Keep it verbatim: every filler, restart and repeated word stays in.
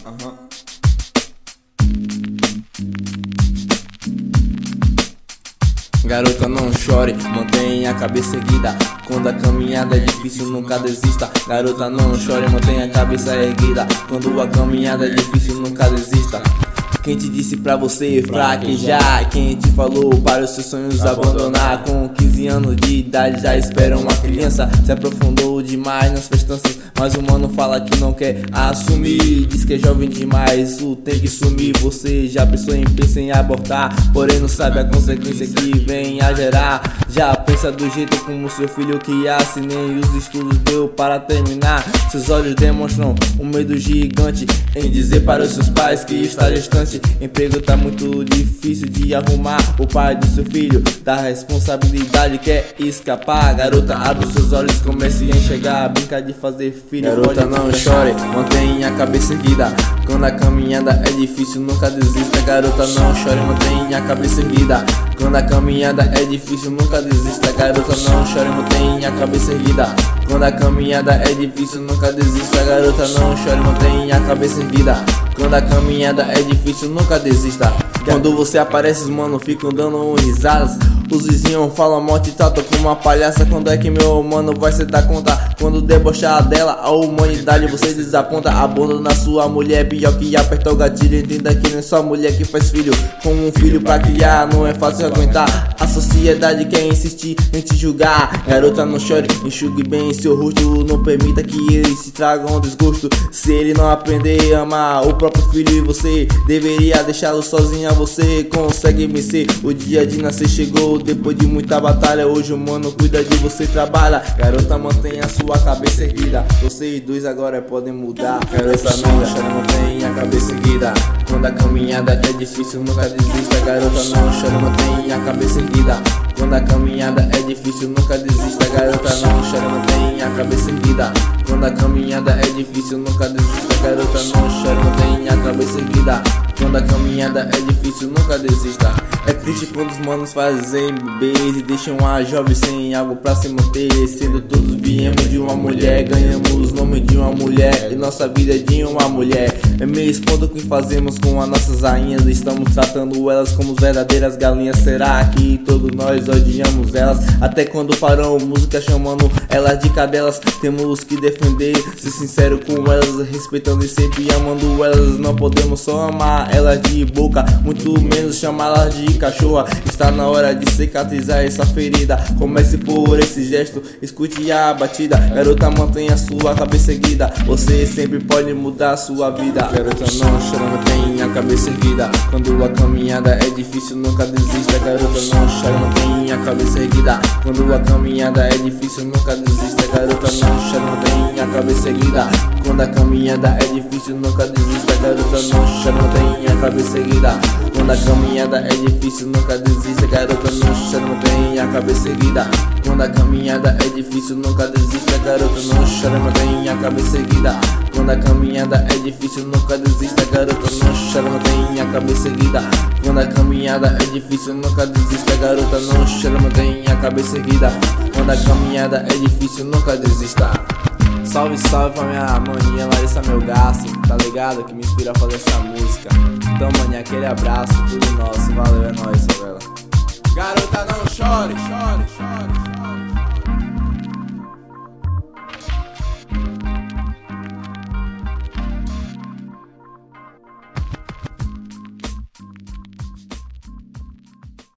Aham. Garota, não chore, mantenha a cabeça erguida. Quando a caminhada é difícil, nunca desista. Garota, não chore, mantenha a cabeça erguida. Quando a caminhada é difícil, nunca desista. Quem te disse pra você fraquejar? Quem te falou para os seus sonhos abandonar? Com quinze anos de idade já espera uma criança. Se aprofundou demais nas festanças, mas o mano fala que não quer assumir. Diz que é jovem demais, isso tem que sumir. Você já pensou em pensar em abortar, porém não sabe a consequência que vem a gerar. Já pensa do jeito como seu filho criasse, nem os estudos deu para terminar. Seus olhos demonstram um medo gigante em dizer para os seus pais que está gestante. Emprego tá muito difícil de arrumar. O pai do seu filho da responsabilidade quer escapar. Garota, abre os seus olhos, comece a enxergar. Brinca de fazer filho. Garota, não chore, mantenha a cabeça erguida. Quando a caminhada é difícil, nunca desista. Garota, não chore, mantenha a cabeça erguida. Quando a caminhada é difícil, nunca desista. Garota, não chore, mantenha a cabeça erguida. Quando a caminhada é difícil, nunca desista. Garota, não chore, mantenha a cabeça erguida. Quando a caminhada é difícil, nunca desista. Quando você aparece, os mano ficam dando risadas. Os vizinhos falam morte e tratam como uma palhaça. Quando é que meu mano vai se dar conta? Quando debochar dela, a humanidade você desaponta. Abandona sua mulher, pior que apertar o gatilho. Entenda que não é só mulher que faz filho. Com um filho pra criar, não é fácil aguentar. A sociedade quer insistir em te julgar. Garota, não chore, enxugue bem seu rosto. Não permita que ele se traga um desgosto. Se ele não aprender a amar o próprio filho, e você deveria deixá-lo sozinha. Você consegue vencer, o dia de nascer chegou. Depois de muita batalha, hoje o mano cuida de você, trabalha. Garota, mantenha a sua cabeça erguida. Vocês dois agora podem mudar. Garota, não chore, mantenha a cabeça erguida. Quando a caminhada é difícil, nunca desista. Garota, não chore, mantenha a cabeça erguida. Quando a caminhada é difícil, nunca desista. Garota, não chore, mantenha a cabeça erguida. Quando a caminhada é difícil, nunca desista. Garota, não chore, mantenha a cabeça erguida. Quando a caminhada é difícil, nunca desista. É triste quando os manos fazem bebês e deixam a jovem sem algo pra se manter. Sendo todos viemos de uma mulher, ganhamos o nome de uma mulher e nossa vida é de uma mulher. É meio espondo o que fazemos com as nossas rainhas. Estamos tratando elas como verdadeiras galinhas. Será que todos nós odiamos elas? Até quando farão música chamando elas de cadelas? Temos que defender, ser sincero com elas, respeitando e sempre amando elas. Não podemos só amar elas de boca, muito menos chamá-las de cachorra. Está na hora de cicatrizar essa ferida. Comece por esse gesto, escute a batida. Garota, mantenha sua cabeça erguida. Você sempre pode mudar sua vida. Garota, não chore, mantenha a cabeça erguida. Quando a caminhada é difícil, nunca desista. Garota, não chore, mantenha a cabeça erguida. Quando a caminhada é difícil, nunca desista. Garota, não chore, mantenha a cabeça erguida. Quando a caminhada é difícil, nunca desista. Garota, não chore, mantenha a cabeça erguida. Quando a caminhada é difícil, nunca desista. Garota, não chore, mantenha a cabeça erguida. Quando a caminhada é difícil, nunca desista. Garota, não chore, mantenha a cabeça erguida. Quando a caminhada é difícil, nunca desista. Garota, não chore, mantenha a cabeça erguida. Quando a caminhada é difícil, nunca desista. Garota, não chore, mantenha a cabeça erguida. Quando a caminhada é difícil, nunca desista. Salve, salve pra minha maninha Larissa Melgaço, tá ligado? Que me inspira a fazer essa música. Então, maninha, aquele abraço, tudo nosso. Valeu, é nóis, favela. Garota, não chore, chore, chore.